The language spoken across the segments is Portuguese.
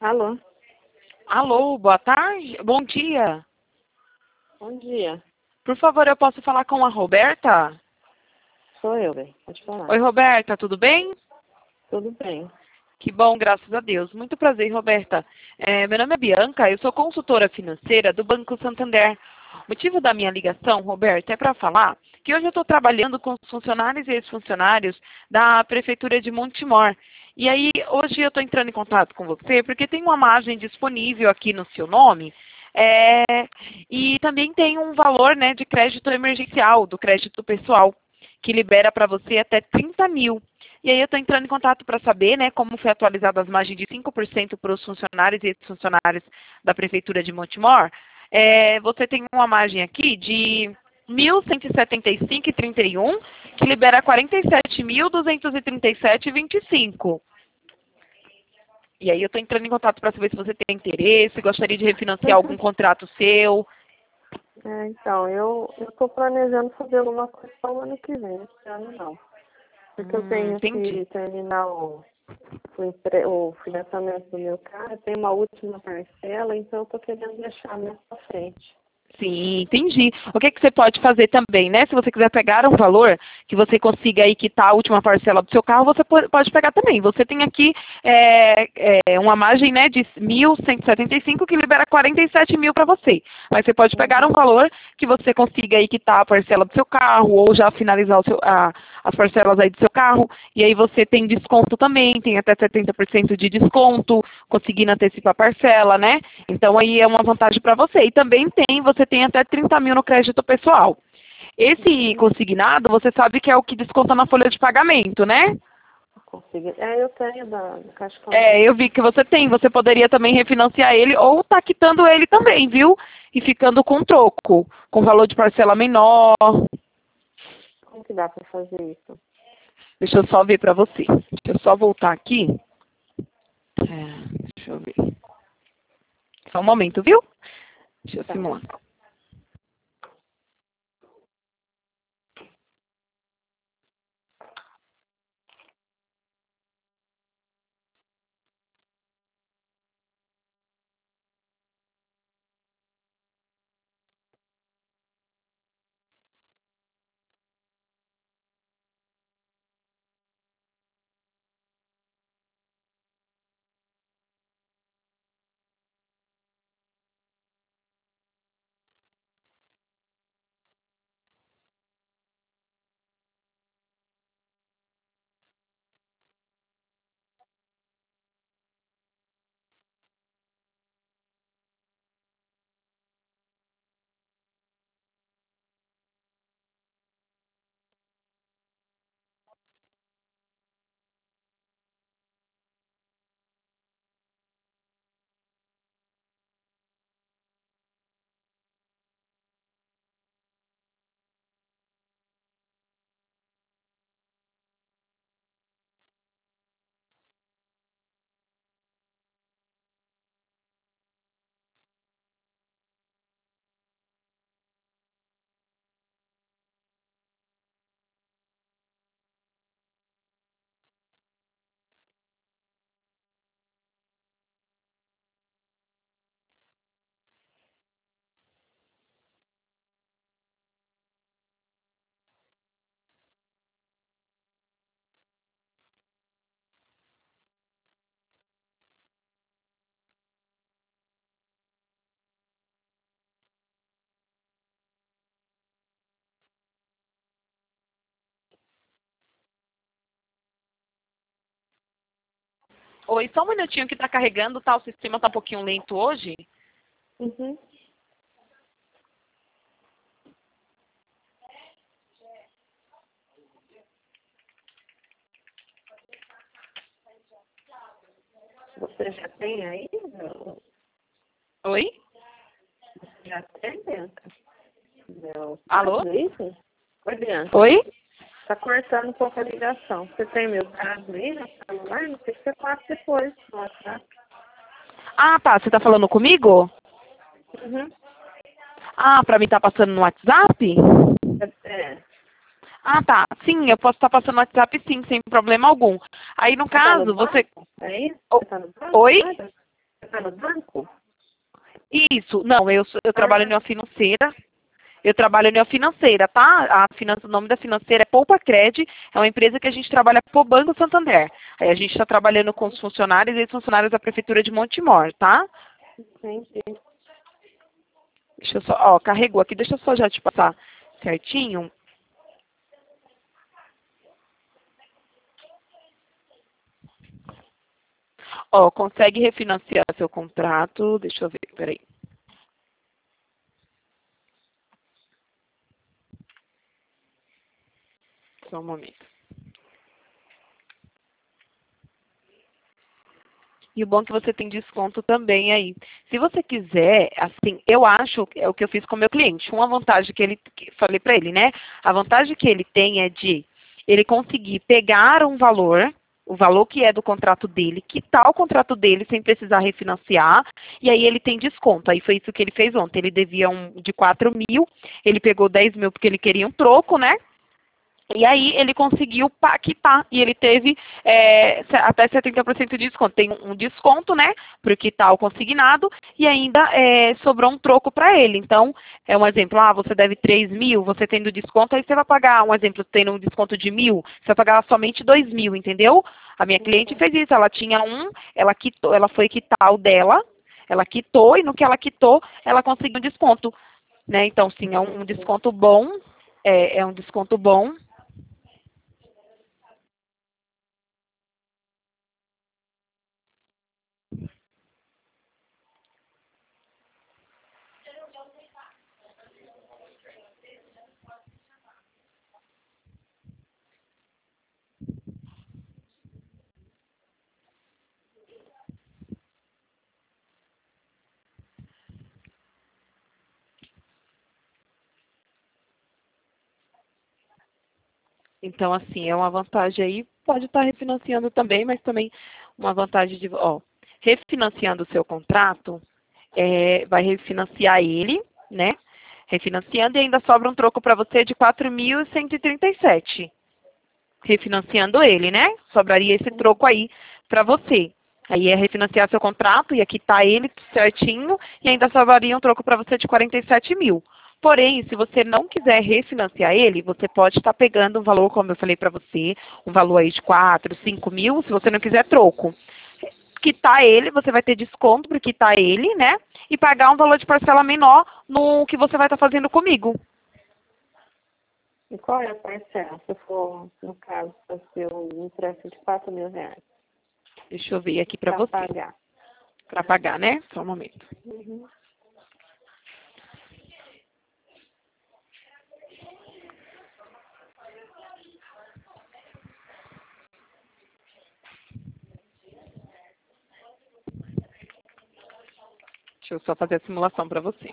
Alô, Alô, boa tarde. Bom dia. bom dia. Por favor, eu posso falar com a Roberta? Sou eu, bem. Pode falar. Oi, Roberta, tudo bem? Tudo bem. Que bom, graças a Deus. Muito prazer, Roberta. Meu nome é Bianca, eu sou consultora financeira do Banco Santander. O motivo da minha ligação, Roberta, é para falar que hoje eu estou trabalhando com os funcionários e ex-funcionários da Prefeitura de Montemor. E aí, hoje eu estou entrando em contato com você porque tem uma margem disponível aqui no seu nome. é, e também tem um valor, né, de crédito emergencial, do crédito pessoal, que libera para você até 30 mil. E aí eu estou entrando em contato para saber, né, como foi atualizada as margens de 5% para os funcionários e ex-funcionários da Prefeitura de Montemor. Você tem uma margem aqui de 1.175,31, que libera 47.237,25. E aí eu estou entrando em contato para saber se você tem interesse, gostaria de refinanciar algum contrato seu. Então, eu estou planejando fazer alguma coisa para o ano que vem. Esse ano não. Porque eu tenho Entendi. que terminar o financiamento do meu carro. Tem uma última parcela, então eu estou querendo deixar mais para frente. Sim, entendi. O que você pode fazer também, né? Se você quiser pegar um valor que você consiga aí quitar a última parcela do seu carro, você pode pegar também. Você tem aqui uma margem, né, de 1.175 que libera 47 mil para você. Mas você pode pegar um valor que você consiga aí quitar a parcela do seu carro ou já finalizar as parcelas aí do seu carro. E aí você tem desconto também, tem até 70% de desconto, conseguindo antecipar a parcela, né? Então aí é uma vantagem para você. E também você tem até 30 mil no crédito pessoal. Esse consignado, você sabe que é o que desconta na folha de pagamento, né? Consegui. Eu tenho da Caixa Econômica. Eu vi que você tem. Você poderia também refinanciar ele ou tá quitando ele também, viu? E ficando com troco, com valor de parcela menor. Como que dá para fazer isso? Deixa eu só ver para você. Deixa eu só voltar aqui. Deixa eu ver. Só um momento, viu? Deixa eu Tá. simular. Oi, só um minutinho que está carregando, tá? O sistema está um pouquinho lento hoje. Uhum. Você já tem aí? Oi? Você já tem, Bianca? Meu. Alô? Isso? Oi, Bianca. Oi? Tá cortando um pouco a ligação. Você tem meu caso aí no celular? Não sei se você passa depois no WhatsApp. Ah, tá. Você está falando comigo? Uhum. Ah, para mim tá passando no WhatsApp? É. Ah, tá. Sim, eu posso estar passando no WhatsApp sim, sem problema algum. Aí, no Você tá no caso, você... banco? É isso? O- Você tá no banco Oi? agora? está no banco? Isso, não, eu trabalho em uma financeira. Eu trabalho em uma financeira, tá? O nome da financeira é Poupa Cred, é uma empresa que a gente trabalha pro Banco Santander. Aí a gente está trabalhando com os funcionários e ex-funcionários da Prefeitura de Montemor, tá? Entendi. Deixa eu só, ó, carregou aqui, deixa eu só já te passar certinho. Ó, consegue refinanciar seu contrato, deixa eu ver, peraí. Só um momento. E o bom é que você tem desconto também aí. Se você quiser, assim, eu acho, é o que eu fiz com o meu cliente, uma vantagem que falei para ele, né? A vantagem que ele tem é de ele conseguir pegar um valor, o valor que é do contrato dele, quitar o contrato dele sem precisar refinanciar, e aí ele tem desconto. Aí foi isso que ele fez ontem. Ele devia de 4.000, ele pegou 10.000 porque ele queria um troco, né? E aí ele conseguiu quitar e ele teve até 70% de desconto. Tem um desconto, né, para quitar o consignado e ainda sobrou um troco para ele. Então, é um exemplo, você deve 3.000, você tendo desconto, aí você vai pagar, um exemplo, tendo um desconto de 1.000, você vai pagar somente 2.000, entendeu? A minha cliente fez isso, ela tinha ela quitou, ela foi quitar o dela, ela quitou e no que ela quitou, ela conseguiu um desconto, né? Então, sim, é um desconto bom, é um desconto bom. Então, assim, é uma vantagem aí, pode estar refinanciando também, mas também uma vantagem de, refinanciando o seu contrato, vai refinanciar ele, né? Refinanciando e ainda sobra um troco para você de 4.137. Refinanciando ele, né? Sobraria esse troco aí para você. Aí é refinanciar seu contrato, ia quitar ele certinho e ainda sobraria um troco para você de 47.000. Porém, se você não quiser refinanciar ele, você pode estar pegando um valor, como eu falei para você, um valor aí de 4, 5.000, se você não quiser troco. Quitar ele, você vai ter desconto para quitar ele, né? E pagar um valor de parcela menor no que você vai estar fazendo comigo. E qual é a parcela, se for, no caso, fazer um empréstimo de 4.000 reais? Deixa eu ver aqui para você. Pagar. Para pagar, né? Só um momento. Uhum. Deixa eu só fazer a simulação para você.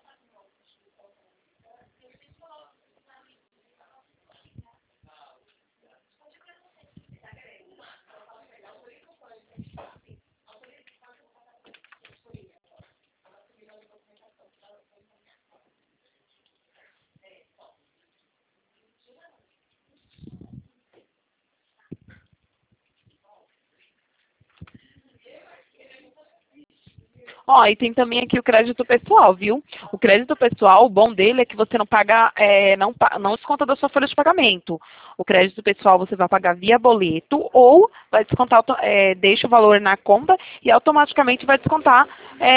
Ó, e tem também aqui o crédito pessoal, viu? O crédito pessoal, o bom dele é que você não paga, não desconta da sua folha de pagamento. O crédito pessoal você vai pagar via boleto ou vai descontar, deixa o valor na conta e automaticamente vai descontar,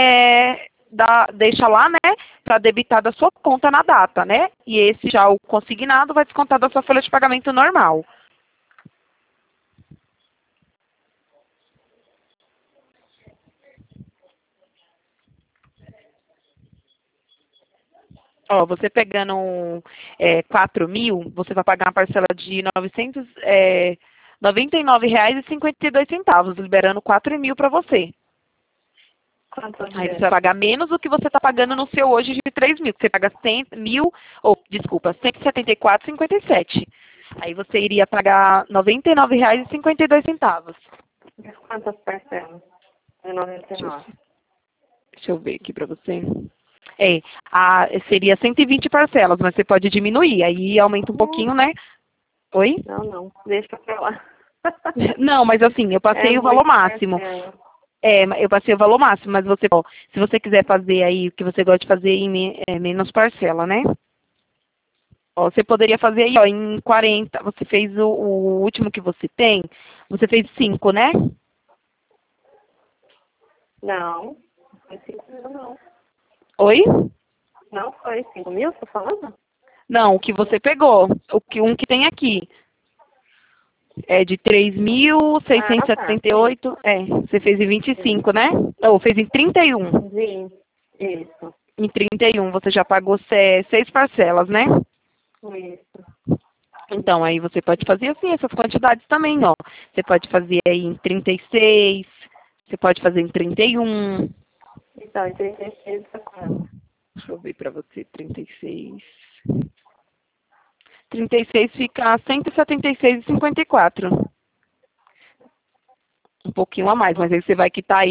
deixa lá, né, para debitar da sua conta na data, né? E esse já o consignado vai descontar da sua folha de pagamento normal. Ó, você pegando 4.000, você vai pagar uma parcela de R$ 99,52, liberando 4.000 para você. Quantos Aí você dias? vai pagar menos do que você está pagando no seu hoje de 3.000, que você paga 174,57. Aí você iria pagar R$ 99,52. Mas quantas parcelas? É 99. Deixa eu ver aqui para você. Seria 120 parcelas, mas você pode diminuir, aí aumenta um pouquinho, né? Oi? Não, deixa pra lá. Não, mas assim, eu passei o valor máximo. Parcela. Eu passei o valor máximo, mas você, ó, se você quiser fazer aí o que você gosta de fazer em menos parcela, né? Ó, você poderia fazer aí, ó, em 40. Você fez o último que você tem, você fez 5, né? Não, foi 5.000, não. Oi? Não foi 5.000, tô falando? Não, o que você pegou, um que tem aqui. É de Ah, tá. Sim, 3.678. Você fez em sim. 25, né? Ou fez em 31. Sim, isso, Em 31 você já pagou 6 parcelas, né? isso. Então, aí você pode fazer assim, essas quantidades também, ó. Você pode fazer aí em 36, você pode fazer em 31. Então, em 36 tá quanto? Deixa eu ver pra você, 36. 36 fica 176,54. Um pouquinho a mais, mas aí você vai quitar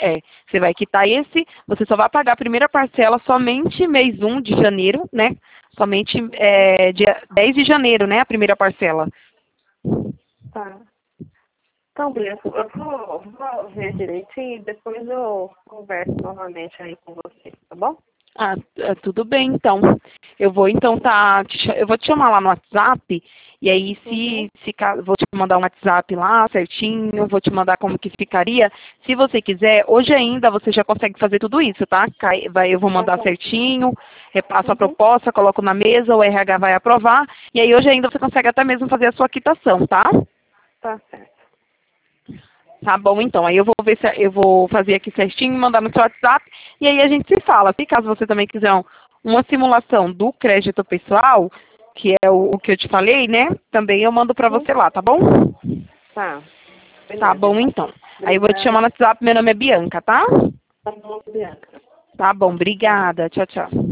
você só vai pagar a primeira parcela somente mês 1 de janeiro, né? Somente dia 10 de janeiro, né? A primeira parcela. Tá. Então, Bia, eu vou ver direitinho e depois eu converso novamente aí com você, tá bom? Tudo bem, então. Eu vou então eu vou te chamar lá no WhatsApp e aí Uhum. vou te mandar um WhatsApp lá certinho, vou te mandar como que ficaria. Se você quiser, hoje ainda você já consegue fazer tudo isso, tá? Eu vou Tá mandar bom. certinho, repasso a Uhum. proposta, coloco na mesa, o RH vai aprovar e aí hoje ainda você consegue até mesmo fazer a sua quitação, tá? Tá certo. Tá bom, então. Aí eu vou ver se eu vou fazer aqui certinho, mandar no seu WhatsApp e aí a gente se fala. Se caso você também quiser uma simulação do crédito pessoal, que é o que eu te falei, né? Também eu mando pra Uhum. você lá, tá bom? Tá. Tá Beleza, bom, então. então. Aí eu vou te chamar Obrigada. no WhatsApp, meu nome é Bianca, tá? Tá bom, Bianca. Tá bom, Tchau. obrigada. Tchau, tchau.